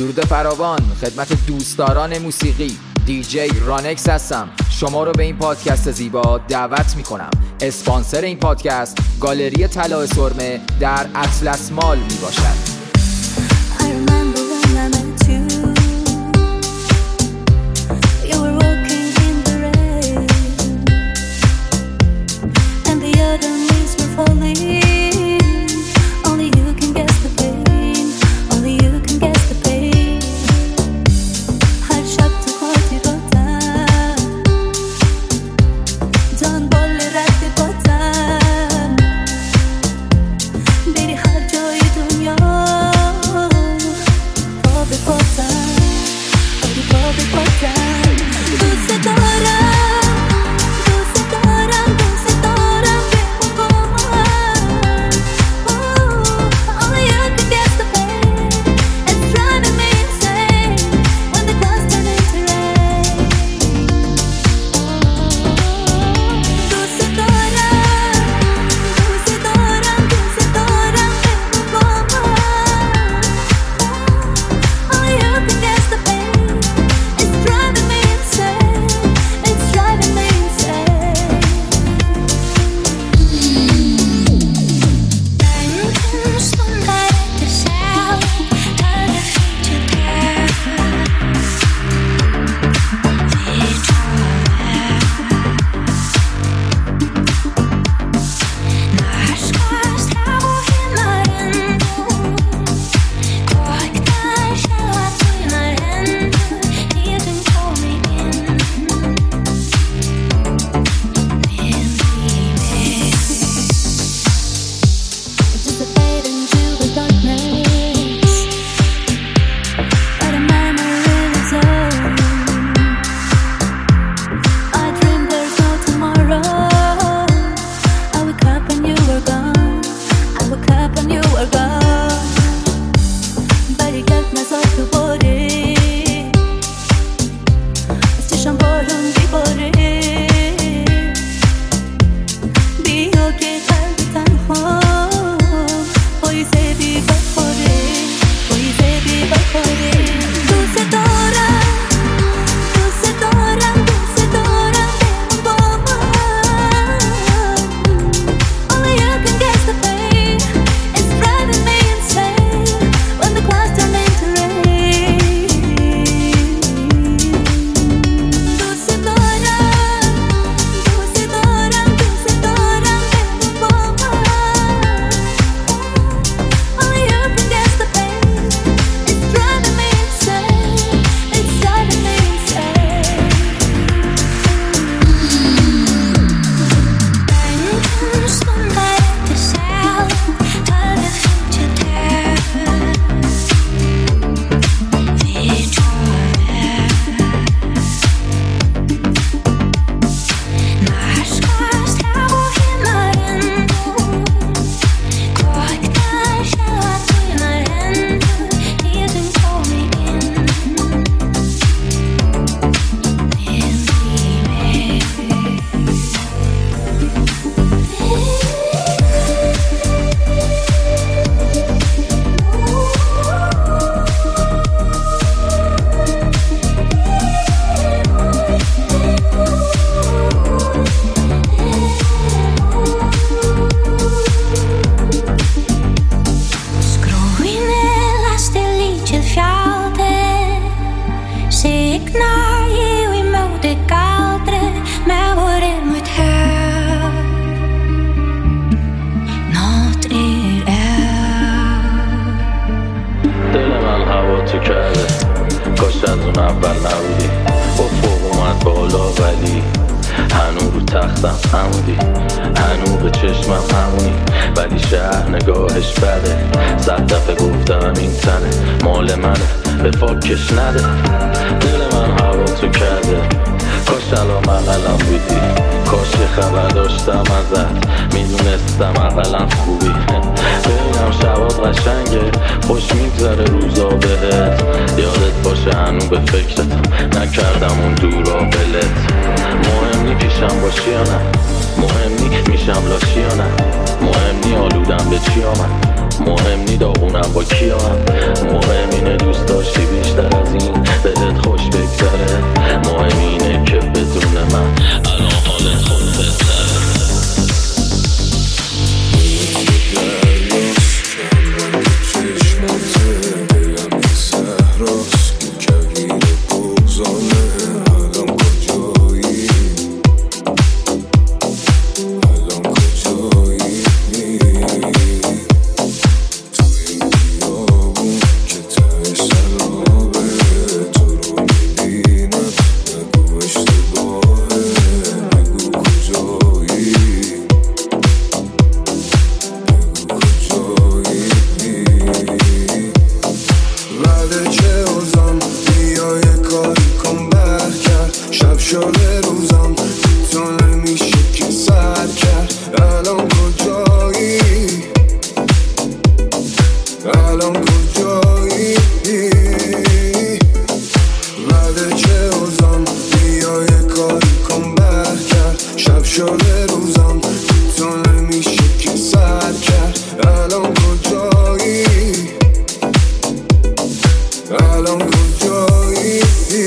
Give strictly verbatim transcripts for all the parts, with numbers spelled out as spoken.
درود فراوان خدمت دوستداران موسیقی. دیجی رانکس هستم. شما رو به این پادکست زیبا دعوت میکنم. اسپانسر این پادکست گالری طلا سرمه در اطلس مال میباشد. تو کرده کاش از اون اول نبودی. افق اومد بالا ولی هنو رو تختم همونی، هنو به چشمم همونی، ولی شهر نگاهش بده. صد دفعه گفتم این تنه مال منه، به فاکش نده. دل من هوا تو کرده کاش الان مقلم بودی، کاش یه خبر داشتم ازت، میدونستم اقلم خوبی. ببینم شبات قشنگه، خوش میگذره روزا بهت، یادت باشه هنو به فکرتم، نکردم اون دورا بلت. مهم نی پیشم باشی یا نه، مهم نی میشم لاشی یا نه، مهم نی آلودم به چی آمد، مهم نی داغونم با کی آمد، مهم اینه دوست داشتی بی بعد چه اوزان بیا یه کاری کن برگرد شب شده روزان تو نمیشه که سر کرد الان کجایی الان کجایی بعد چه اوزان بیا یه کاری کن برگرد شب شده روزان تو نمیشه که سر کرد الان کجایی الان کجایی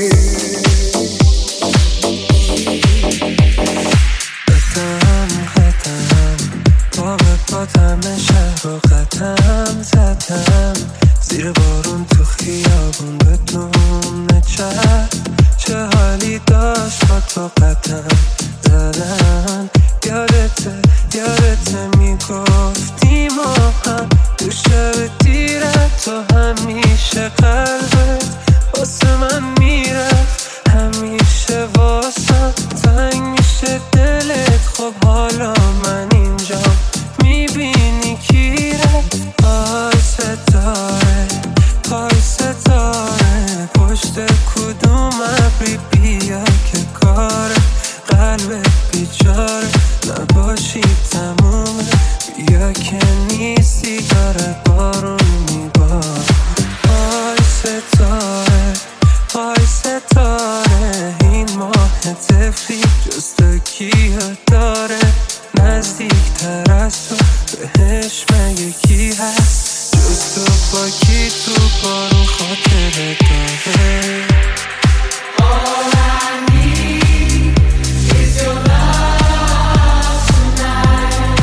قدم قدم با بادم شهر و قدم زدم زیر بارون تو خیابون بدون چه چه حالی داشت با تو قدم زدن یادته یادته میگفتی ما هم تو شب دیرت تو همیشه قلبت واسه من میرفت همیشه واسم تنگ میشه دلت خب حالا من اینجا میبینی کی رفت پای ستاره پای ستاره پشت کدوم ابری بیا که کار قلبت بیچاره نباشی تمومه بیا که نیستی داره بارون میبار پای ستاره پای ستاره این ماه تفری جز کیه داره نزدیکتر از تو بهش مگه کی هست جز تو با کی تو بارون خاطره داره All I need is your love tonight.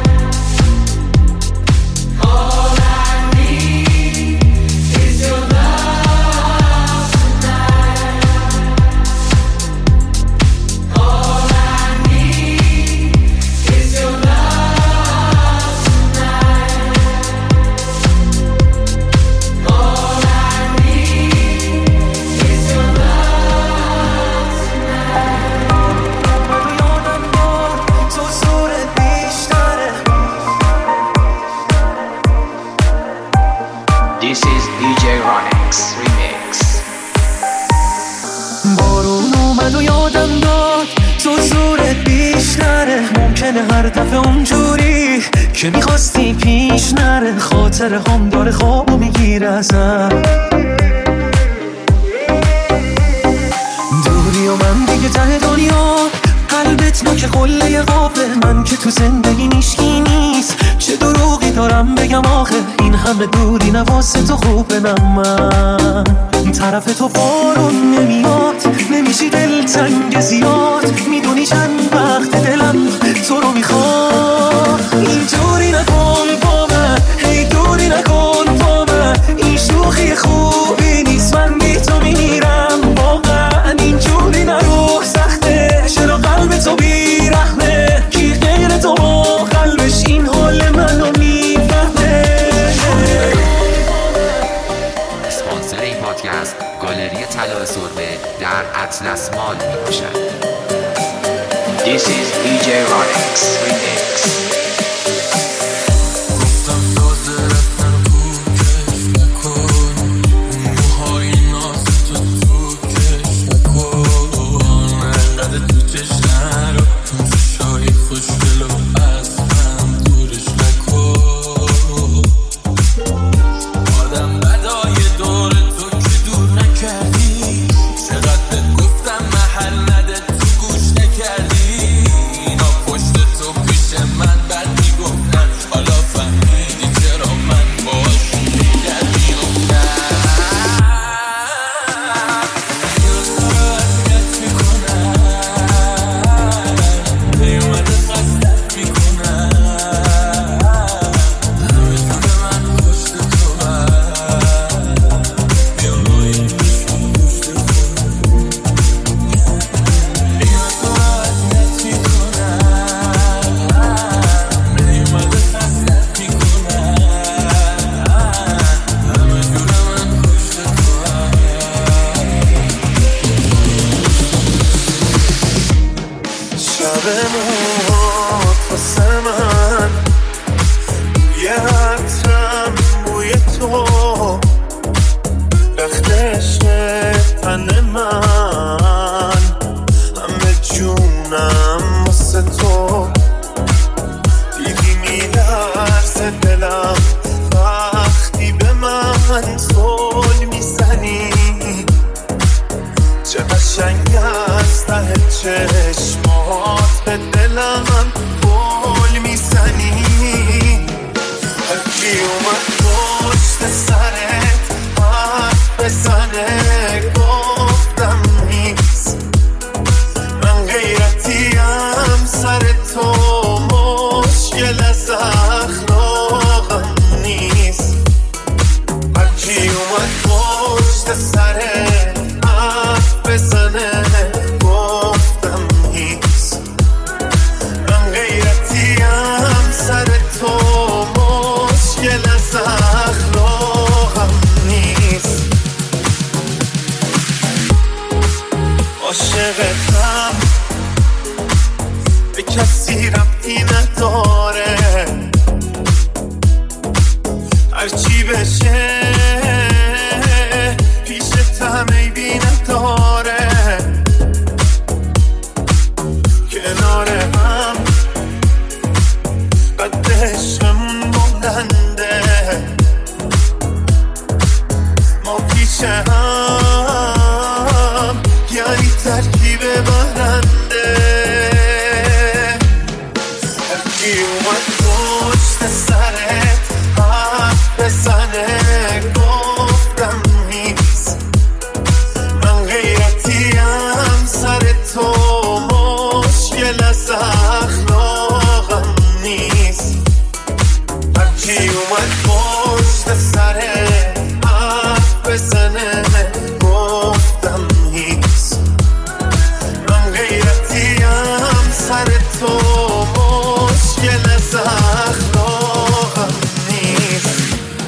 All I need is your love tonight. All I need is your love tonight. All I need is your love. This is دی جی Ronix Remix. بارون اومد و یادم داد تو زورت بیشتره ممکنه هر دفعه اونجوری که میخواستی پیش نره خاطر هم داره خوابو میگیره ازم دوری و من دیگه ته دنیا قلبت نوک قله قابه من که تو زندگی نیشکی نیست چه دروغی دارم بگم آخه این همه دوری نواسه تو خوبه نه من طرف تو بارون نمیاد نمیشی دلتنگ زیاد میدونی چند وقت دلم تو رو میخواد اینجوری نکن با من هی دوری نکن با من این شوخی خوبی نیست من بی تو میمیرم واقعا اینجوری نرو سخته چرا قلب تو بیرحمه کی غیر تو با قلبش این حال منو میفهمه اسپانسر این پادکست گالری طلا سرمه در اطلس مال میباشد. This is دی جی Ronix Remix. عشق تن من، همه جونم واسه تو. دیدی میلرزه دلم وقتی به من زل میزنی، چه قشنگ از ته چشمات به دلم گل میزنی. هرکی اومد پشت سرت حرف بزنه گفتم نیست، من غیرتیم سر تو مشکل از اخلاقم نیست. هرکی اومد پشت سرت حرف بزنه گفتم نیست، من غیرتیم سر تو مشکل از اخلاقم نیست. عاشقتم به کسی ربطی نداره، هرچی بشه پیشتم عیبی نداره. کنار هم قد عشقمون بلنده، ما پیش هم یعنی ترکیب برنده. هرکی اومد پشت سرت حرف بزنه گفتم نیست، من غیرتیم سر تو مشکل از اخلاقم نیست. هرکی اومد پشت سرت حرف بزنه گفتم نیست، من غیرتیم سر تو مشکل از اخلاقم نیست.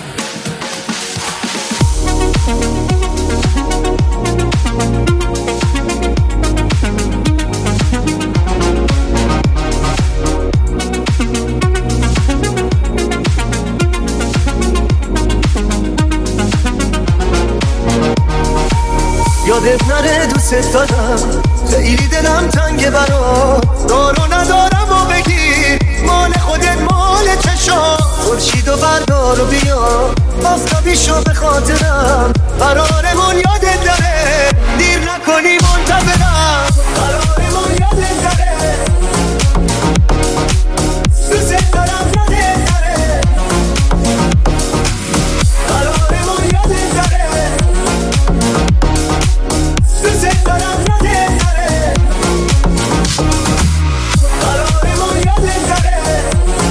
یادت نره دوست دارم، خیلی دلم تنگه برات، دارو ندارم و بگیر مال خودت مال چشام. خورشید و بردار و بیا آفتابی شو به خاطرم، قرارمون یادت داره دیر نکنی منتظرم، قرارمون یادت داره دوست دارم یادت داره، قرارمون یادت داره دوست دارم یادت داره، قرارمون یادت داره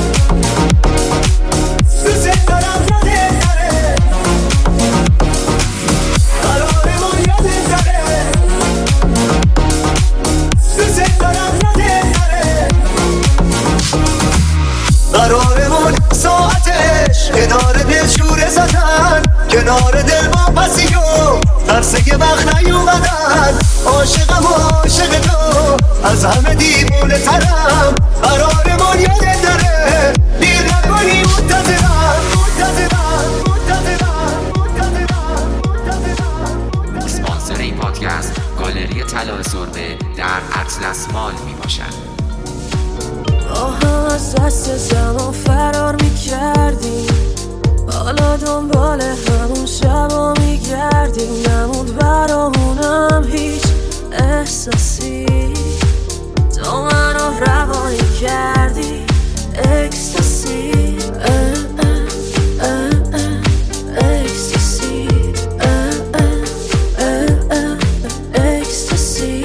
دوست دارم یادت داره، قرارمون یادت داره دوست دارم یادت داره. قرارمون ساعتش کنار دل شوره زدن، کنار دل با پسیو ترسه که وقت نیومدن. عاشقم و عاشق تو از همه دیوونه ترم، قرارمون یادت داره دیر نکنی منتظرم منتظرم منتظرم منتظرم. اسپانسر این پادکست گالری طلا سرمه در اطلس مال می باشد. آها از دست زمان فرار میکردیم، حالا دنبال همون شبا میگردیم. نموند برامونم هیچ احساسی، تو منو روانی کردی اکستاسی. اکستاسی اکستاسی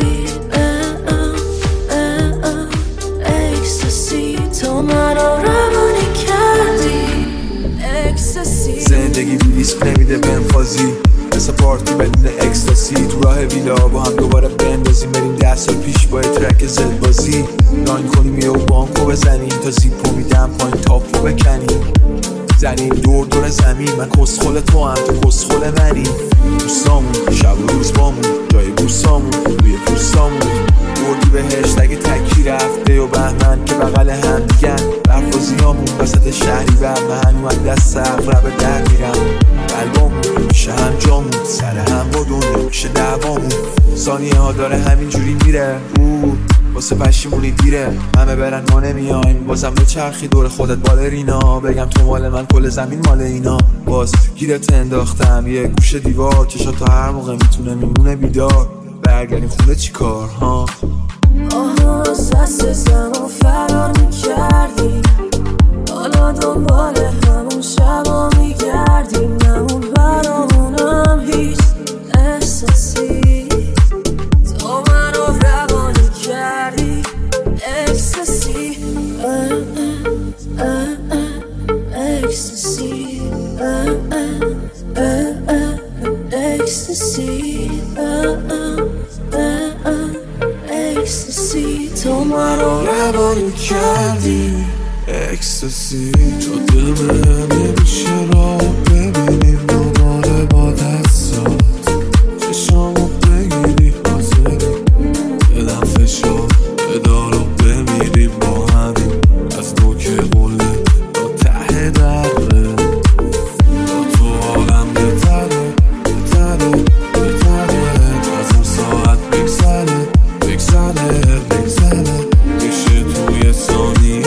اکستاسی، تو منو روانی کردی اکستاسی. زندگی ریسک نمیده بهم فازی، مثل پارتی بدون اکستاسی. تو راه ویلا با هم دوباره بندازیم، بریم ده سال پیش با ترک زد بازی. لاین کنیم یه و بانکو بزنیم، تا زیپو میدم پایین تاپو بکنیم. زنیم دور دور زمین، من کسخل تو هم تو کسخل منی. دوستامون شب و روز بامون، جای بوسامون روی پوستامون. بردی بهشت اگه تکی رفته و بهمن که بغل هم دیگن. برفازیامون وسط شهری بر من هنو از دست سقف رب در میرم. قلبامون میشه هم جامون، سر هم با ثانیه ها داره همینجوری میره. او واسه پشیمونی دیره، همه برن ما نمیایم. بازم به چرخی دور خودت بالرینا، بگم تو مال من کل زمین مال اینا. باز گیرت انداختم یه گوشه دیوار، چشات تا هر موقع میتونه میمونه بیدار. برگردیم خونه چی کار ها؟ آها از دست زمان فرار میکردیم، حالا دنبال همون شبا میگردیم. نمون برامونم هیچ احساسی، تو منو روانی کردی اکستاسی. اکستاسی اکستاسی اکستاسی، تو منو روانی کردی اکستاسی. تو دل نمیشه را ببینیم دوباره با دستات، چشامو بگیری حاضری بدم فشار بدار و بمیریم با همین. از تو که قله تا ته دره، تا تو عالم بتره بتره بتره. از اون ساعت بگذره بگذره بگذره، میشه توی ثانیه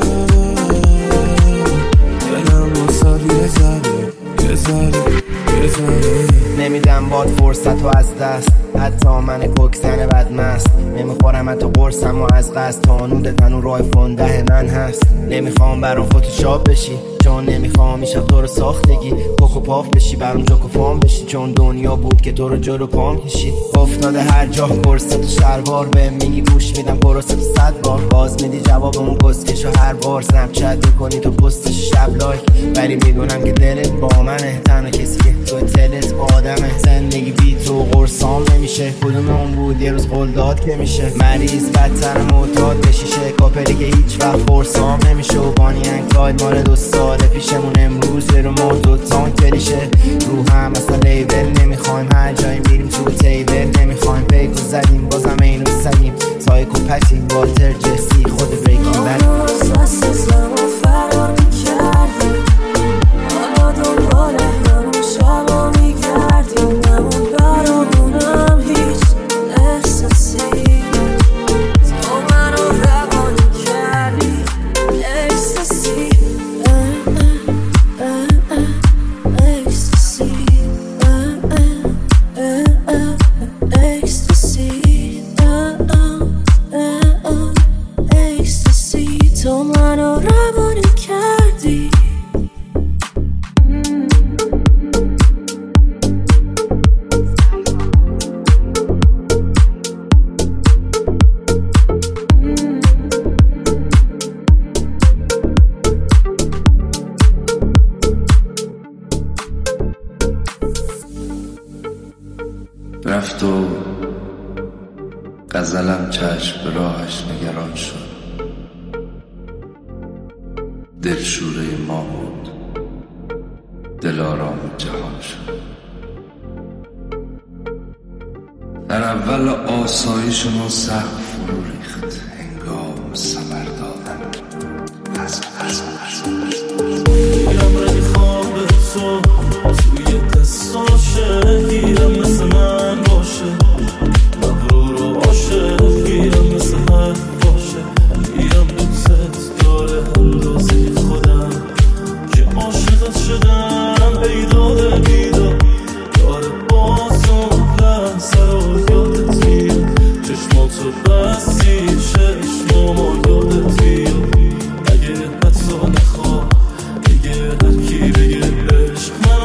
نمیدم باد فرصت و از دست، حتی من کوکسن بدمست. نمیخورم حتی قرصم و از قصد، تانود تنور آیفون ده من هست. نمیخوام برام فتوشاپ بشی، چون نمیخوام ایشب تو رو ساختگی کوکو پاف بشی، برام جاکو فام بشی. چون دنیا بود که تو رو جلو پام کشید، افتاده هر جا کرست و شلوار. به میگی گوش میدم پروسه تو صد بار، باز میدی جواب اون کسکشو هر بار. سنپچت میکنی تو پستش شب لایک، ولی میدونم که دلت با منه. تنها کسی که تو تلت آدمه، زندگی بی تو قرصام نمیشه. کدوم اون بود یه روز قلداد که میشه، مریض بدتر معتاد بشیشه. کاپلی که هیچ وقت قرصام نمیشه، و بانی انکلاید مال دو سال پیشمون. امروز رو مرد و تان کلیشه، رو هم مثلا لیبل نمیخوایم. هر جایی میریم تو تیبل نمیخوایم. پیکو زدیم بازم اینو سگیم، سایکو پتیم والتر جسی خود بریکین بد. دست زمان فرار میکردیم، حالا دنبال همون شبا میگردیم. نمون برامونم هیچ احساسی، تو منو روانی کردی اکستاسی. اکستاسی اکستاسی اکستاسی، تو منو روانی کردی. رفت و غزلم چشم به راهش نگران شد. دل شوره ما بود، دل آرام جهان شد. در اول آسایش ما سقف فرو ریخت، هنگام ثمر دادن از از از گیرم رنگ خواب تو توی دستاشه، گیرم مثل من باشه مغرور و باشه. گیرم مثل من باشه، گیرم دوست داره اندازه خودم که عاشقت شدم. بیداده بیداد داره بازم لحظه رو یادت میاد. چشماتو بستی چشمامو یادت میاد. اگه حتی نخواه بگه هر کی بگه عشق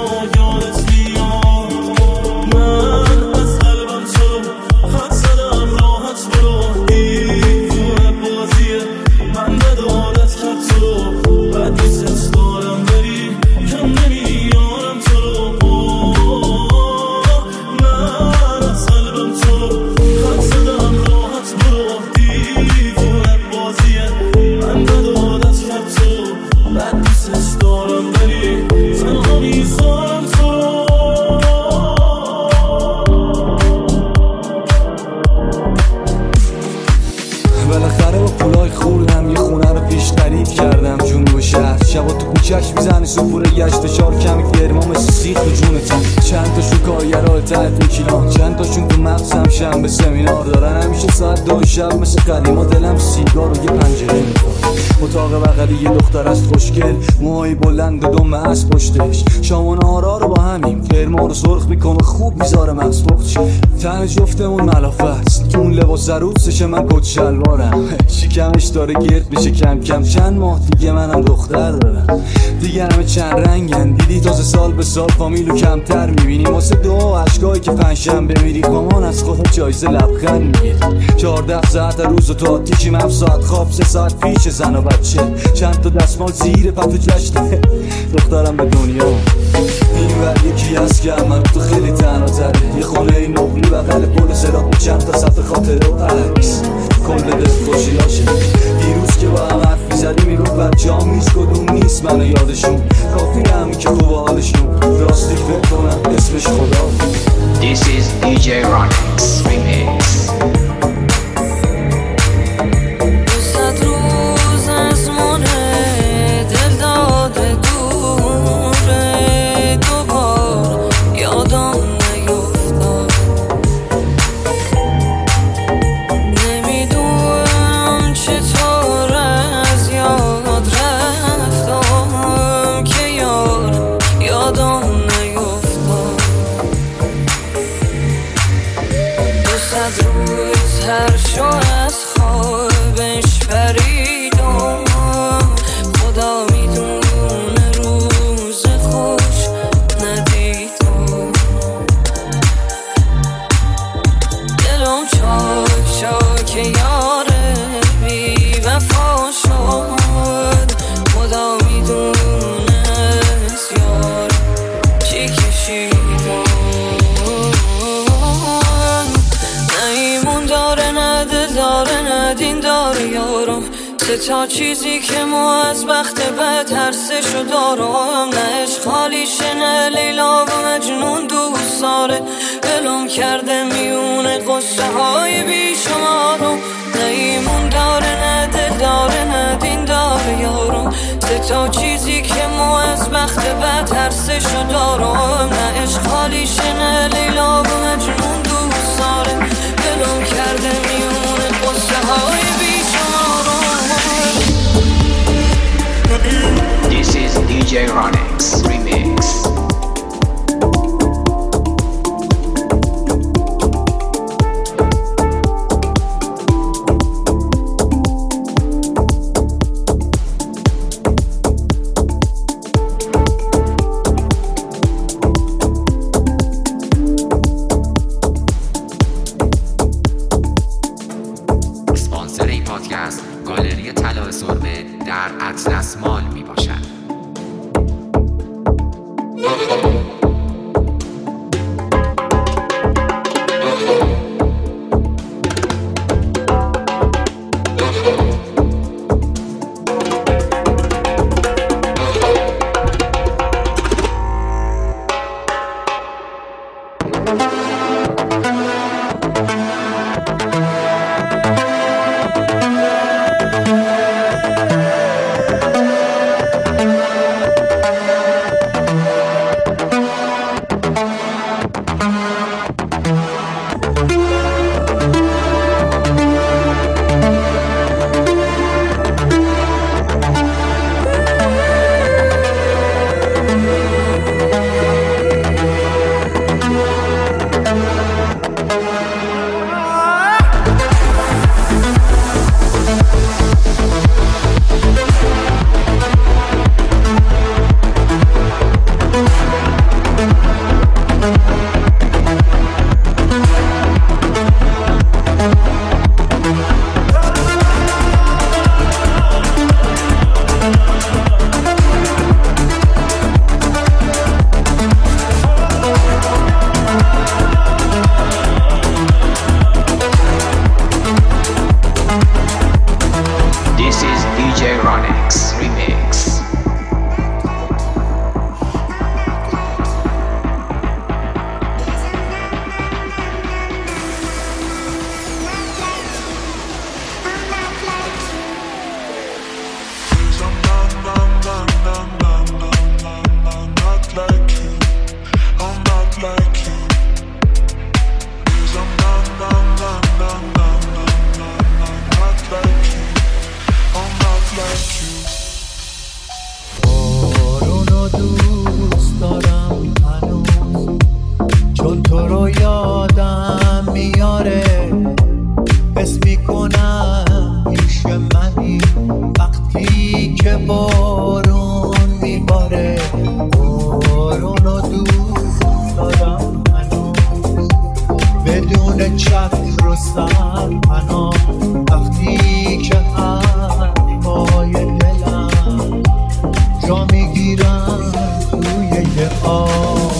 ده کیلو، چند تاشون تو مغزم شنبه سمینار دارن. همیشه ساعت دو شب مثل قدیما دلم سیگار و یه پنجره میخواد. اتاق بغلی یه دختر است خوشگل، موهای بلند و دم از پشتش. شام و نهارا رو با همیم کرما رو سرخ میکنه، خوب میذاره مغز پخت. تن جفتمون ملافه است، اون لباس عروسشه من کت شلوارم. شکمش داره گرد میشه کم کم، چند ماه دیگه منم دختر دارم. دیگه همه چند رنگن، دیدی تازه سال به سال فامیلو کمتر میبینی. واسه دو اشکایی که پنجشنبه میری مامان از خودت جایزه لبخند میگیری. چهارده ساعت روز و تو آتیشیم، هفت ساعت خواب، سه ساعت پیش زن و بچه. چند تا دستمال زیر پتو جشنه دخترم به دنیا. این ور یکی هست که من تو خیلی تنها تره، یه خونه این نقلی بغل پل صراط با چند تا صفحه خاطره و عکس. کل دل خوشیاشه دیروز که با هم حرف میزدی میگفت بچه هم نیست کدوم نیست منو یادشون. کافی همین که خوب حالشون، راستی فکر کنم اسمش خدا. This is دی جی Ronix Remix. دوست روز از مونه دل داده دوره، دوبار یادم نیفتاد. نمیدونم چطور از یاد رفتم که یار یادم نیفتاد. دوست روز هر شو از خوابش پریدم، خدا میدونه روز خوش ندیدم. دلم چاک چاک یاره بی وفا شد، خدا میدونه از یار چی کشیدم. نیمون داره نه دل داره نه دین داره یارم، سه تا چیزی که ما از بخت بد هر سه شو دارم. نه عشق خالیشه نه لیلا و مجنون دوست داره، دلم کرده میونه قصه های بیشمارم. نیمون داره نه دل داره نه دین داره یارم، سه تا چیزی که ما از بخت بد هر سه شو دارم. نه عشق خالیشه نه لیلا و مجنون دوست داره، دلم کرده میونه قصه های بیشمارم. This is دی جی Ronix Remix. اسپانسر این پادکست گالری طلا سرمه در اطلس مال می باشد. گل چتر رستم پناه وقتی که حرفای دلم جا میگیرم توی یه آب.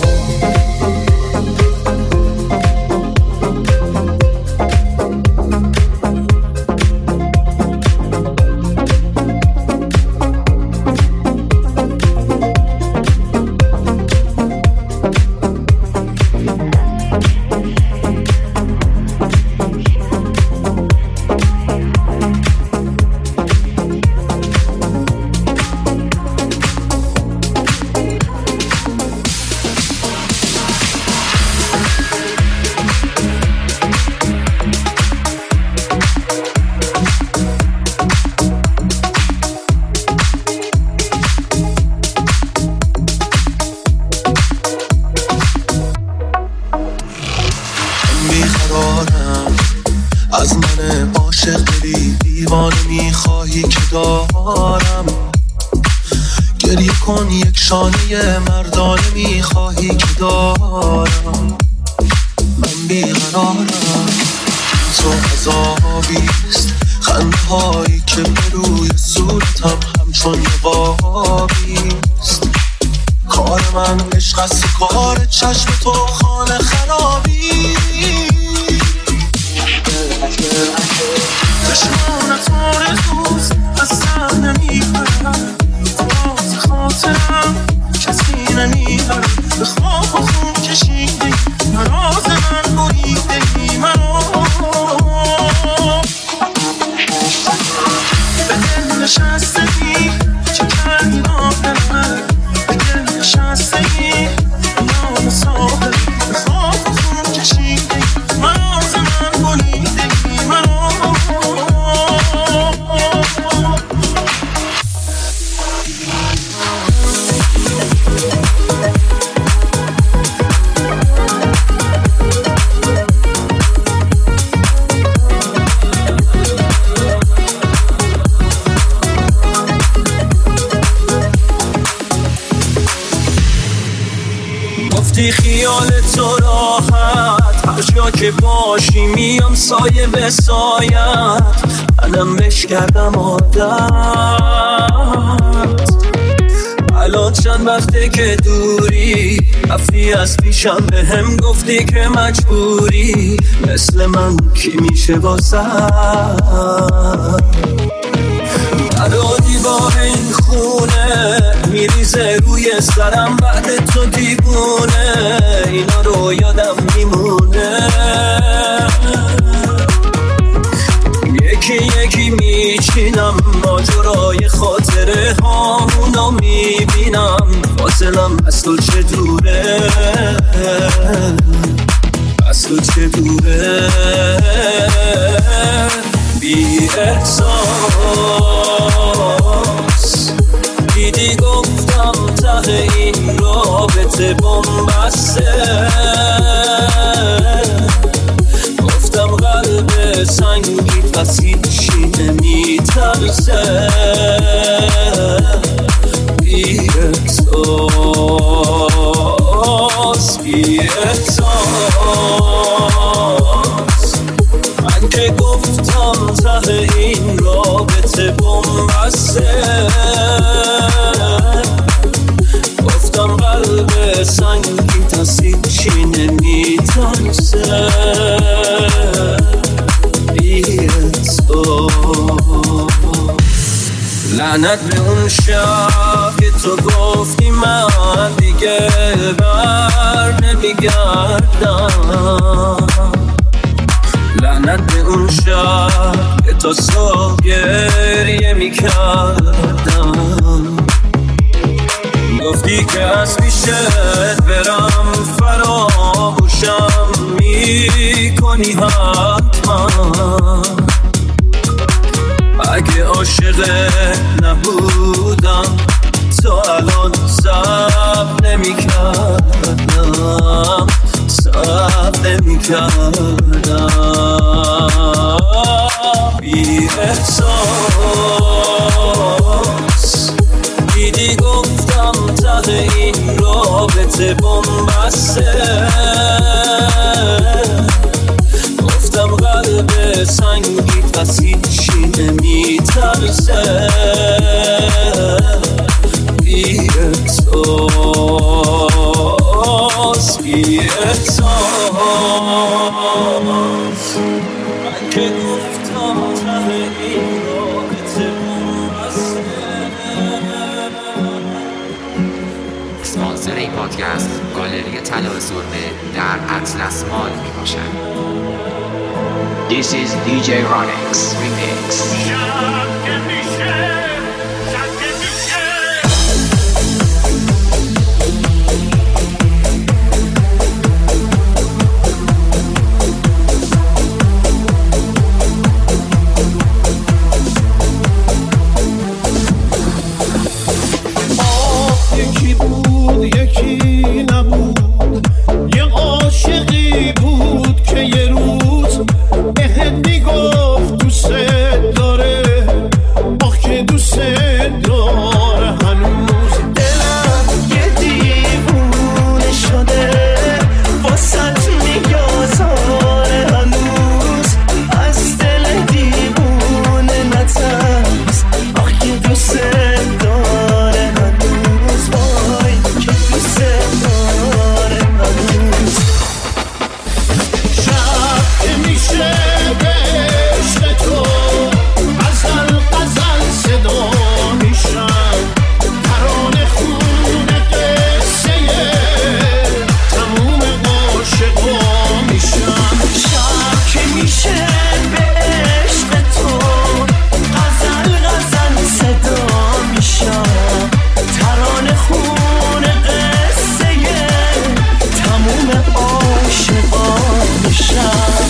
از من عاشق دلی دیوانه میخواهی که دارم، گریه کن یک شانه مردانه میخواهی که دارم. من بیقرارم تو عذابیست، خنده هایی که به روی صورتم همچون نقابیست. کار من عشق است، کار چشم تو خانه خرابی. چشمانت آرزوز از سر نمیبرم، باز خاطرم کسی نمیبرم. به خواب و خون کشیده نراز من بریده منو، به دل نشستگی چه کردی آدم، به دل نشستگی نام ساده. به خواب و خون کشیده نراز من بریده منو. گفتی خیال تو راحت، هر جا که باشی میام سایه به سایت. منم بش کردم عادت، الان چند وقته که دوری، رفتی از پیشم به هم گفتی که مجبوری. مثل من کی میشه واسه برادی با این خونه میریزه روی سرم بعد تو دیوونه. اینا رو یادم میمونه، یکی یکی میچینم ماجرای خاطره هامونو میبینم. فاصلم از تو چه دوره، از تو چه دوره. بی احساس دیدی گفتم ته این رابطه بنبسته، گفتم قلب سنگی پس هیچی نمیترسه. بی احساس بی احساس من که گفتم ته این رابطه بنبسته، گفتم قلب سنگی تسید چی نمیترسه. لعنت به اون شب که تو گفتی من دیگه بر نمیگردم. لعنت به اون شب که تو صبح گریه میکردم. گفتی که از پیشت برم فراموشم میکنی حتما. اگه عاشق نبودم تو الان صبر نمیکردم، صبر نمیکردم. بی احساس دیدی گفتم ته این رابطه بنبسته، طلا سرمه در اطلس مال می باشد. This is دی جی Ronix Remix. یکی بود یکی نبود، یه عاشقی بود که یه روز بهت میگفت دوست داره، آخ که دوست داره. هنوز دلم یه دیوونه شده واسط میگذاره، هنوز از دل دیوونه نترس، آخ که دوست داره. هنوز وای که دوست داره. هنوز شب که میشه به عشق تو غزل غزل صدا میشم، ترانه خونه قصه تموم عاشقا میشم. شب که میشه به عشق تو غزل غزل صدا میشم، ترانه خون قصه تموم عاشقا میشم.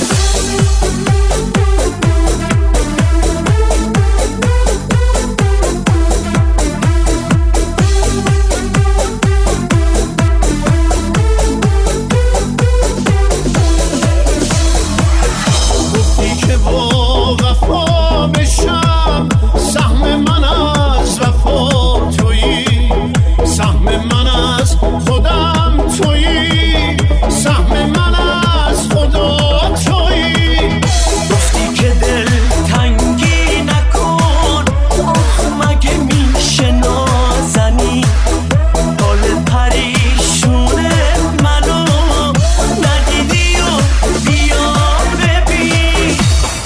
گفتی که با وفا بشم، سهم من از وفا تویی، سهم من از خودم تویی، سهم من از خدا تویی. گفتی که دل تنگی نکن، آخ مگه میشه نازنی، حال پریشونه منو ندیدی و بیا ببین.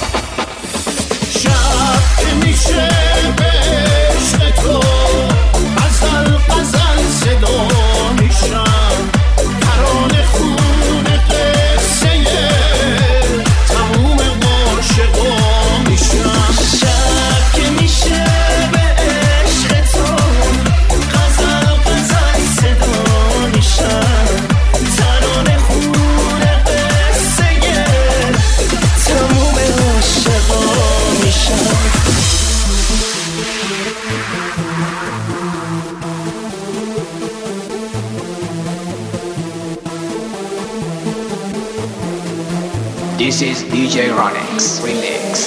شب که میشه به عشق تو غزل غزل صدا میشم، ترانه خونه قصه تموم عاشقا میشم. شب که میشه به عشق تو غزل غزل صدا میشم، ترانه خون قصه تموم عاشقا میشم. This is دی جی Ronix Remix.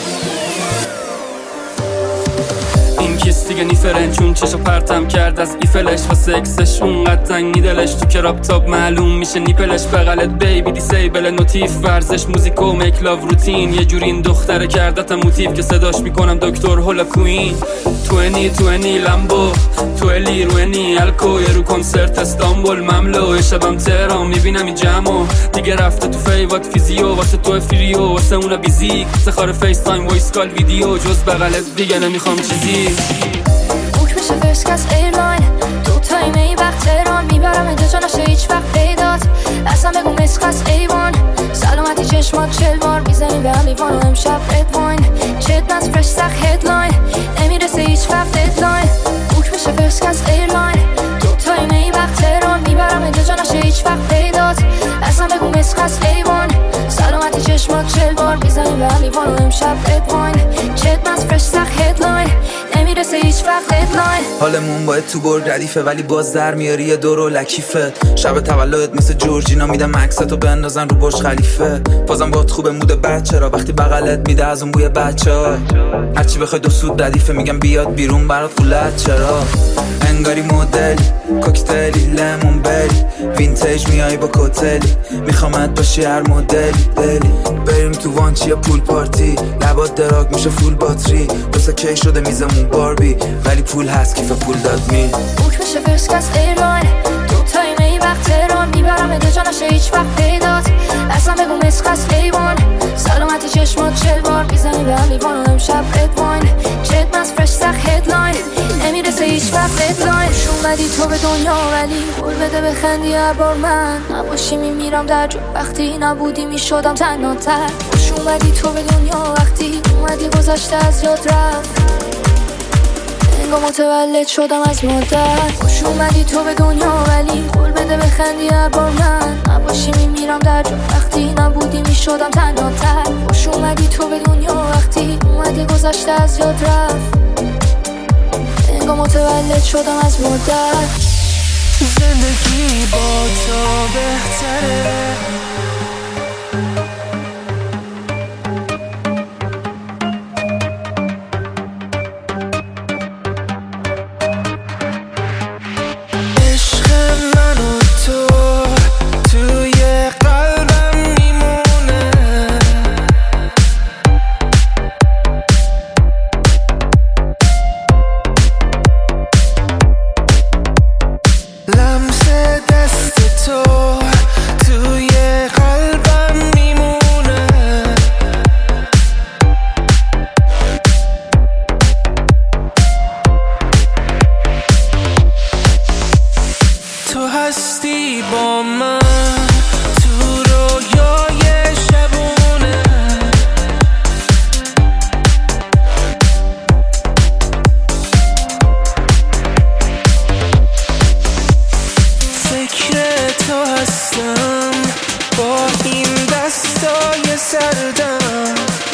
این کیست دیگه نیفرن چون چشو پرتم کرد از ایفلش و سکسش اونقدر تنگی دلش، تو کراب تاب معلوم میشه نیپلش، بغلت بیبی دیسیبل نوتیف، ورزش موزیک و میک لاو روتین، یه جوری این دختره کردتم موتیف که صداش میکنم دکتر هولا کوین. توینی توینی لامبو تویلی روینی الکو، یه رو کنسرت استانبول مملو، شبم تهران میبینم این جمعو دیگه رفته تو فیوات فیزیو، واسه تو فریو واسه اونا بیزیک، سخار فیس تایم وایس کال ویدیو، جز بغلت دیگه نمیخوام چیزی. بوک میشه فرسکس ایرلاین، دو تایم ای وقت تهران، میبرم اینجا جا نشه هیچ وقت پیدات، اصلا بگو مسخس ایوان، سلامتی چشمات چل بار میزنی به هم لیوان و امشب رد واین، چت نز فرش سخ هدلاین، نمیرسه هیچ وقت ددلاین. بوک میشه فرسکس ایرلاین، دو تایم ای وقت تهران، میبرم اینجا جا نشه هیچ وقت پیدات، اصلا بگو مسخس ایوان، سلامتی چشمات چل بار میزنی به هم لیوان و امشب رد واین، چت نز فرش سخ هدلاین، نمیرسه هیچ وقت ددلاین. حالمون باید تو برد ردیفه ولی باز در میاری یه دور و لکیفت، شب تولدت مثل جورجینا میدم عکستو بندازن رو برج خلیفه، بازم باید خوبه مود بچه را وقتی بغلت میده از اون بوی بچه ها، هرچی بخوای دو سود ردیفه میگم بیاد بیرون برات خولت چرا، انگاری مدل کوکتلی لیمون بری وینتیج میای با کوتلی، میخوامت باشی هر مدلی دلی، بریم تو وانچی یا پول پارتی، لبات دراگ میشه فول باتری، دوستا کی شده میزمون باربی ولی پول هست کیف پول داد می. بوک میشه فرسکس ایرلاین، دو تایم ای وقت تهران، میبرم اینجا جا نشه هیچ وقت پیدات، اصلا بگو مسخس ایوان، سلامتی چشمات چل بار میزنی به هم لیوان و امشب رد واین، چت نز فرش سخ هدلاین، نمیرسه هیچ وقت ددلاین. شون اومدی تو به دنیا ولی قول بده بخندی هر بار من نباشی میمیرم در جو. وقتی نبودی میشدم تنها تر. خوش اومدی تو به دنیا وقتی اومدی گذشته از یاد رفت. انگار متولد شدم از مادر. خوش اومدی تو به دنیا ولی قول بده بخندی هر بار من نباشی میمیرم در جو. وقتی نبودی میشدم تنها تر. خوش اومدی تو به دنیا وقتی اومدی گذشته از یاد رفت. انگار متولد شدم از مادر. زندگی با تو بهتره. با این دستای سردم